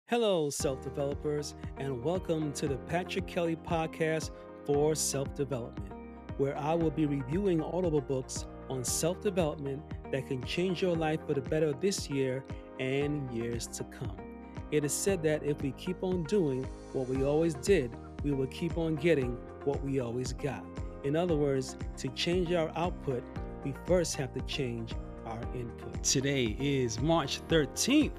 Hello, self developers, and welcome to the Patrick Kelly Podcast for Self Development, where I will be reviewing audible books on self development that can change your life for the better this year and years to come. It is said that if we keep on doing what we always did, we will keep on getting what we always got. In other words, to change our output, we first have to change our input. Today is March 13th.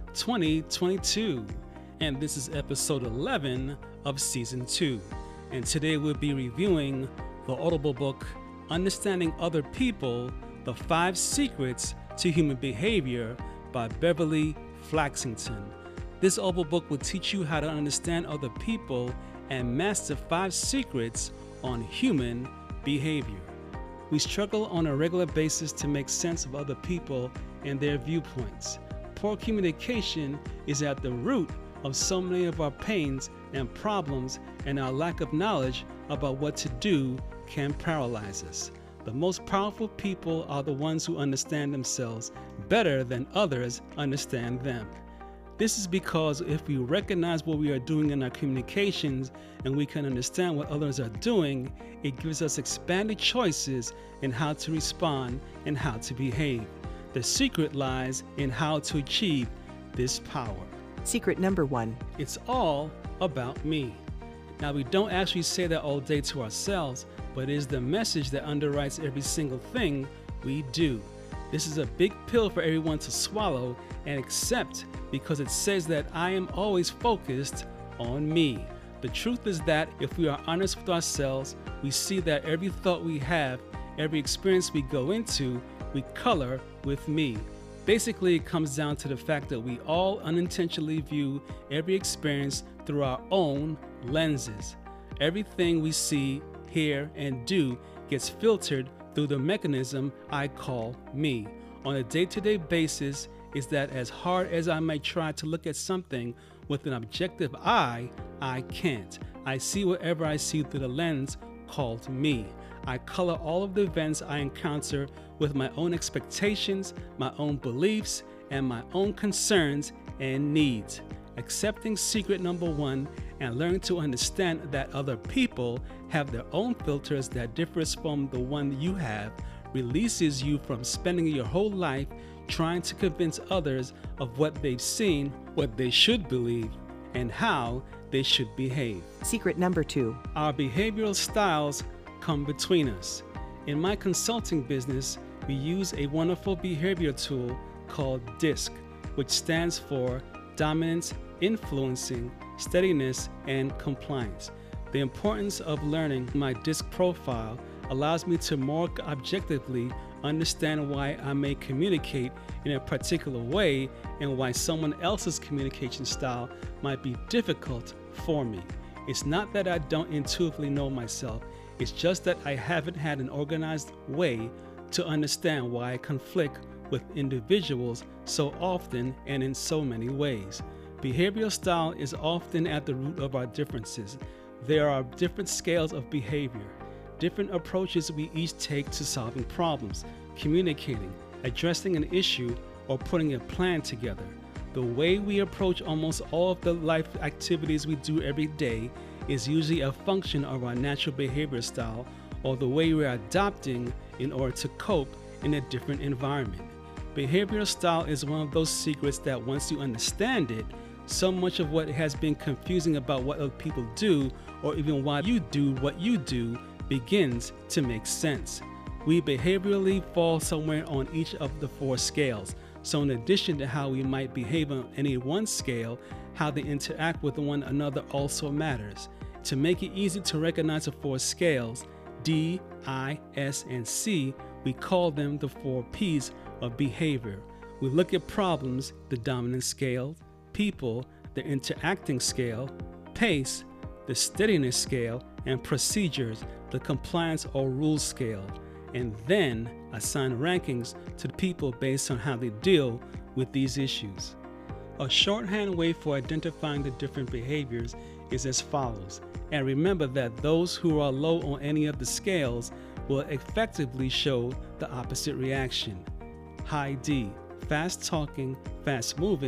2022, and this is episode 11 of season 2. And today we'll be reviewing the audible book Understanding Other People: The 5 Secrets to Human Behavior by Beverly Flaxington. This audible book will teach you how to understand other people and master 5 secrets on human behavior. We struggle on a regular basis to make sense of other people and their viewpoints. Poor communication is at the root of so many of our pains and problems, and our lack of knowledge about what to do can paralyze us. The most powerful people are the ones who understand themselves better than others understand them. This is because if we recognize what we are doing in our communications and we can understand what others are doing, it gives us expanded choices in how to respond and how to behave. The secret lies in how to achieve this power. Secret number 1. It's all about me. Now, we don't actually say that all day to ourselves, but it is the message that underwrites every single thing we do. This is a big pill for everyone to swallow and accept because it says that I am always focused on me. The truth is that if we are honest with ourselves, we see that every thought we have, every experience we go into, we color with me. Basically, it comes down to the fact that we all unintentionally view every experience through our own lenses. Everything we see, hear, and do gets filtered through the mechanism I call me. On a day-to-day basis, is that as hard as I might try to look at something with an objective eye, I can't. I see whatever I see through the lens called me. I color all of the events I encounter with my own expectations, my own beliefs, and my own concerns and needs. Accepting secret number 1 and learning to understand that other people have their own filters that differs from the one you have releases you from spending your whole life trying to convince others of what they've seen, what they should believe, and how they should behave. Secret number 2. Our behavioral styles come between us. In my consulting business, we use a wonderful behavior tool called DISC, which stands for Dominance, Influencing, Steadiness, and Compliance. The importance of learning my DISC profile allows me to more objectively understand why I may communicate in a particular way and why someone else's communication style might be difficult for me. It's not that I don't intuitively know myself, it's just that I haven't had an organized way to understand why I conflict with individuals so often and in so many ways. Behavioral style is often at the root of our differences. There are different scales of behavior, different approaches we each take to solving problems, communicating, addressing an issue, or putting a plan together. The way we approach almost all of the life activities we do every day is usually a function of our natural behavior style or the way we are adopting in order to cope in a different environment. Behavioral style is one of those secrets that once you understand it, so much of what has been confusing about what other people do or even why you do what you do begins to make sense. We behaviorally fall somewhere on each of the 4 scales. So in addition to how we might behave on any one scale, how they interact with one another also matters. To make it easy to recognize the 4 scales, D, I, S, and C, we call them the 4 P's of behavior. We look at problems, the dominant scale, people, the interacting scale, pace, the steadiness scale, and procedures, the compliance or rules scale, and then assign rankings to the people based on how they deal with these issues. A shorthand way for identifying the different behaviors is as follows. And remember that those who are low on any of the scales will effectively show the opposite reaction. High D, fast talking, fast moving,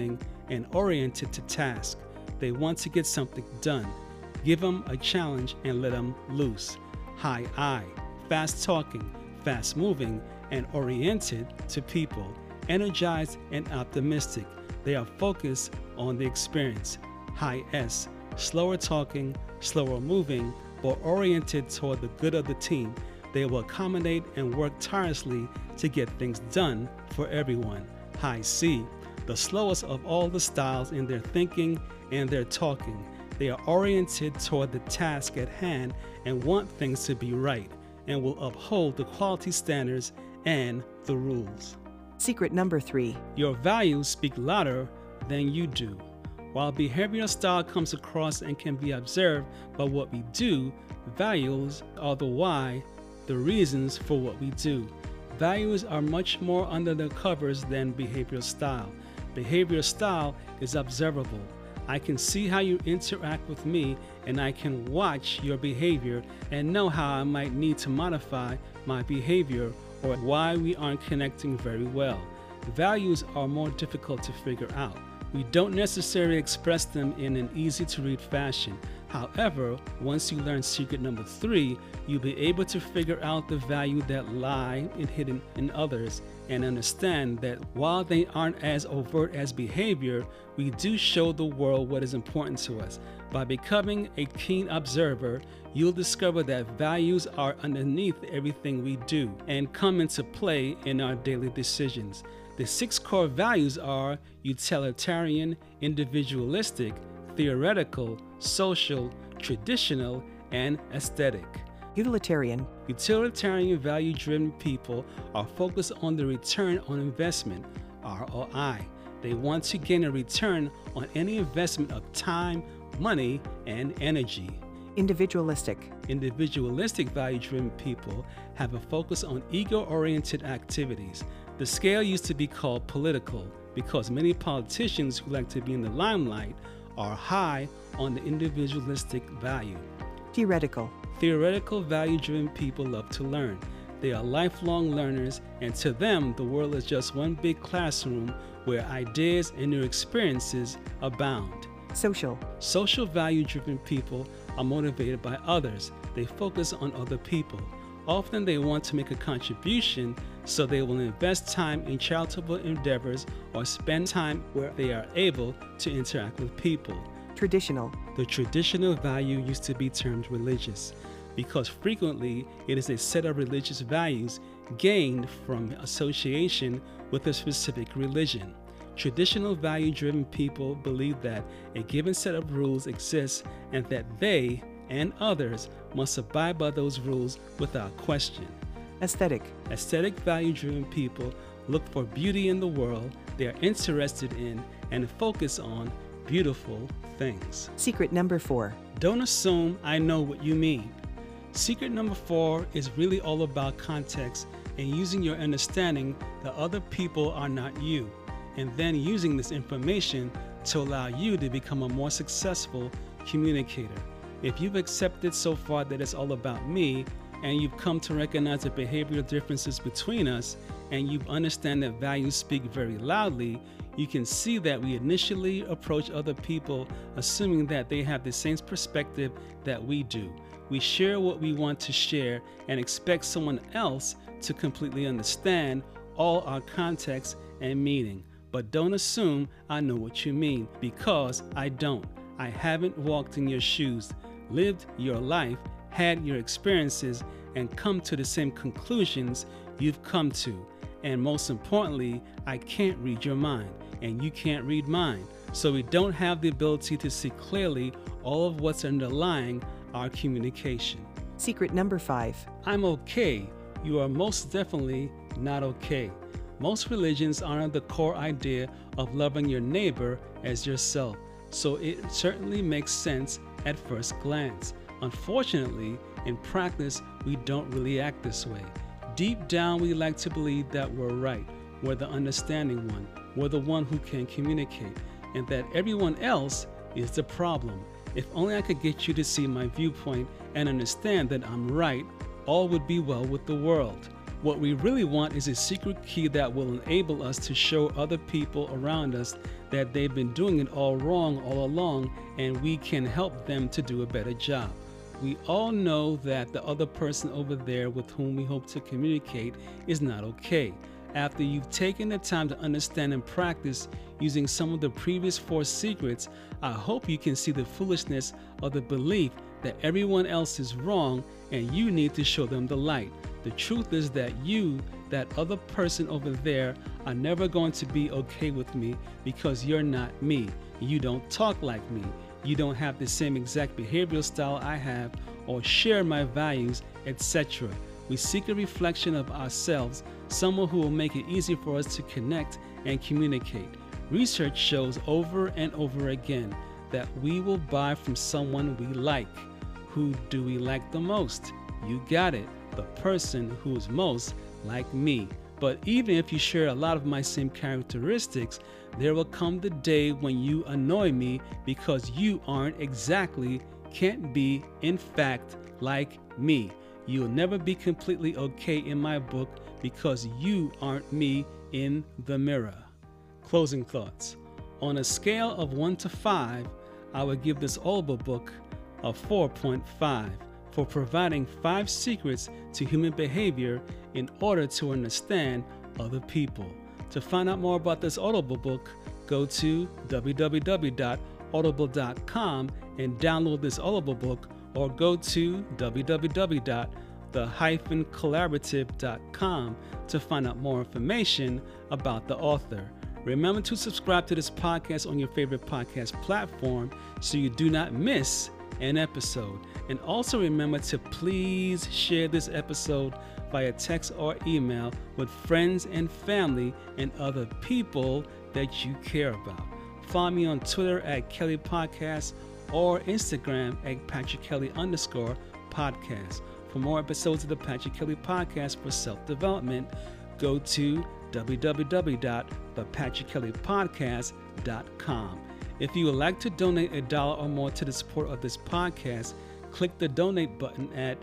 and oriented to task. They want to get something done. Give them a challenge and let them loose. High I, fast talking, fast moving, and oriented to people. Energized and optimistic. They are focused on the experience. High S, slower talking, slower moving, but oriented toward the good of the team. They will accommodate and work tirelessly to get things done for everyone. High C, the slowest of all the styles in their thinking and their talking. They are oriented toward the task at hand and want things to be right, and will uphold the quality standards and the rules. Secret number 3. Your values speak louder than you do. While behavioral style comes across and can be observed by what we do, values are the why, the reasons for what we do. Values are much more under the covers than behavioral style. Behavioral style is observable. I can see how you interact with me, and I can watch your behavior and know how I might need to modify my behavior or why we aren't connecting very well. Values are more difficult to figure out. We don't necessarily express them in an easy-to-read fashion. However, once you learn secret number 3, you'll be able to figure out the value that lie hidden in others and understand that while they aren't as overt as behavior, we do show the world what is important to us. By becoming a keen observer, you'll discover that values are underneath everything we do and come into play in our daily decisions. The 6 core values are utilitarian, individualistic, theoretical, social, traditional, and aesthetic. Utilitarian. Utilitarian value-driven people are focused on the return on investment, ROI. They want to gain a return on any investment of time, money, and energy. Individualistic. Individualistic value-driven people have a focus on ego-oriented activities. The scale used to be called political because many politicians who like to be in the limelight are high on the individualistic value. Theoretical. Theoretical value-driven people love to learn. They are lifelong learners, and to them, the world is just one big classroom where ideas and new experiences abound. Social. Social value-driven people are motivated by others. They focus on other people. Often they want to make a contribution, so they will invest time in charitable endeavors or spend time where they are able to interact with people. Traditional. The traditional value used to be termed religious because frequently it is a set of religious values gained from association with a specific religion. Traditional value-driven people believe that a given set of rules exists and that they and others must abide by those rules without question. Aesthetic. Aesthetic value-driven people look for beauty in the world. They are interested in and focus on beautiful things. Secret number 4. Don't assume I know what you mean. Secret number 4 is really all about context and using your understanding that other people are not you, and then using this information to allow you to become a more successful communicator. If you've accepted so far that it's all about me, and you've come to recognize the behavioral differences between us, and you understand that values speak very loudly, you can see that we initially approach other people assuming that they have the same perspective that we do. We share what we want to share and expect someone else to completely understand all our context and meaning. But don't assume I know what you mean, because I don't. I haven't walked in your shoes, lived your life, had your experiences, and come to the same conclusions you've come to. And most importantly, I can't read your mind, and you can't read mine. So we don't have the ability to see clearly all of what's underlying our communication. Secret number 5. I'm okay. You are most definitely not okay. Most religions honor the core idea of loving your neighbor as yourself, so it certainly makes sense at first glance. Unfortunately, in practice, we don't really act this way. Deep down, we like to believe that we're right, we're the understanding one, we're the one who can communicate, and that everyone else is the problem. If only I could get you to see my viewpoint and understand that I'm right, all would be well with the world. What we really want is a secret key that will enable us to show other people around us that they've been doing it all wrong all along, and we can help them to do a better job. We all know that the other person over there with whom we hope to communicate is not okay. After you've taken the time to understand and practice using some of the previous 4 secrets, I hope you can see the foolishness of the belief that everyone else is wrong and you need to show them the light. The truth is that you, that other person over there, are never going to be okay with me because you're not me. You don't talk like me. You don't have the same exact behavioral style I have or share my values, etc. We seek a reflection of ourselves, someone who will make it easy for us to connect and communicate. Research shows over and over again that we will buy from someone we like. Who do we like the most? You got it, the person who is most like me. But even if you share a lot of my same characteristics, there will come the day when you annoy me because you aren't exactly, can't be, in fact, like me. You'll never be completely okay in my book because you aren't me in the mirror. Closing thoughts. On a scale of 1 to 5, I would give this Audible book a 4.5 for providing 5 secrets to human behavior in order to understand other people. To find out more about this Audible book, go to www.audible.com and download this Audible book, or go to www.the-collaborative.com to find out more information about the author. Remember to subscribe to this podcast on your favorite podcast platform so you do not miss an episode. And also remember to please share this episode via text or email with friends and family and other people that you care about. Follow me on Twitter at Kelly Podcast or Instagram at Patrick Kelly _podcast. For more episodes of the Patrick Kelly Podcast for self-development, go to www.thepatrickkellypodcast.com. If you would like to donate $1 or more to the support of this podcast, click the donate button at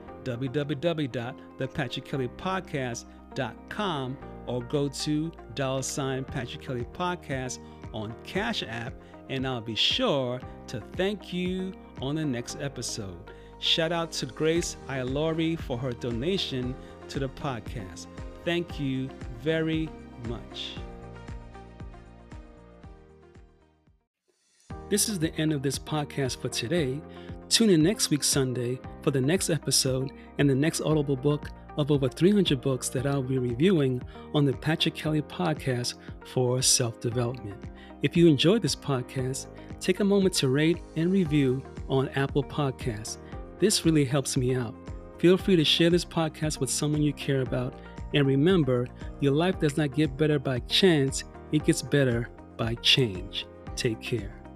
www.thepatrickkellypodcast.com or go to $Patrick Kelly Podcast on Cash App, and I'll be sure to thank you on the next episode. Shout out to Grace Ilori for her donation to the podcast. Thank you very much. This is the end of this podcast for today. Tune in next week Sunday for the next episode and the next Audible book of over 300 books that I'll be reviewing on the Patrick Kelly Podcast for self-development. If you enjoyed this podcast, take a moment to rate and review on Apple Podcasts. This really helps me out. Feel free to share this podcast with someone you care about. And remember, your life does not get better by chance, it gets better by change. Take care.